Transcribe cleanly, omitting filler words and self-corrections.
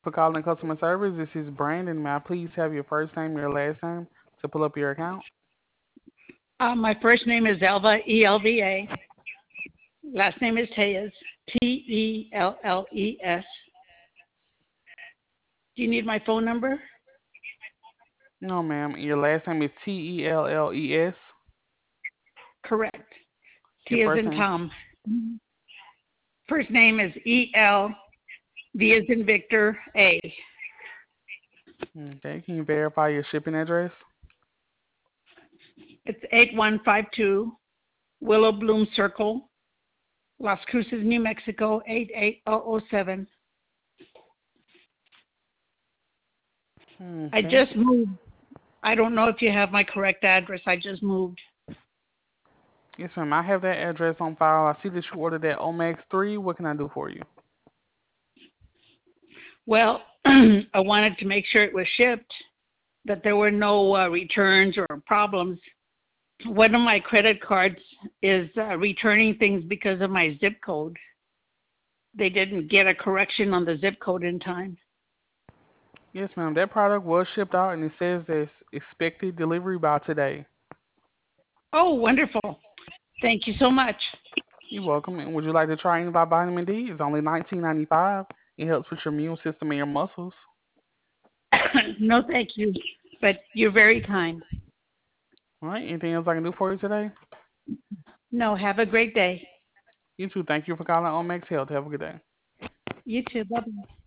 For calling customer service. This is Brandon. May I please have your first name, your last name to pull up your account? My first name is Elva, E-L-V-A. Last name is Telles, T-E-L-L-E-S. Do you need my phone number? No, ma'am. Your last name is Telles. Correct. Your T as first in name. Tom. First name is E-L, V as in Victor, A. Okay. Can you verify your shipping address? It's 8152 Willow Bloom Circle, Las Cruces, New Mexico, 88007. I Okay. just moved. I don't know if you have my correct address. I just moved. Yes, ma'am. I have that address on file. I see that you ordered that Omax 3. What can I do for you? Well, I wanted to make sure it was shipped, that there were no returns or problems. One of my credit cards is returning things because of my zip code. They didn't get a correction on the zip code in time. Yes, ma'am. That product was shipped out and it says there's expected delivery by today. Oh, wonderful. Thank you so much. You're welcome. And would you like to try any vitamin D? It's only $19.95. It helps with your immune system and your muscles. No, thank you, but you're very kind. All right. Anything else I can do for you today? No, have a great day. You too. Thank you for calling Omax Health. Have a good day. You too. Bye-bye.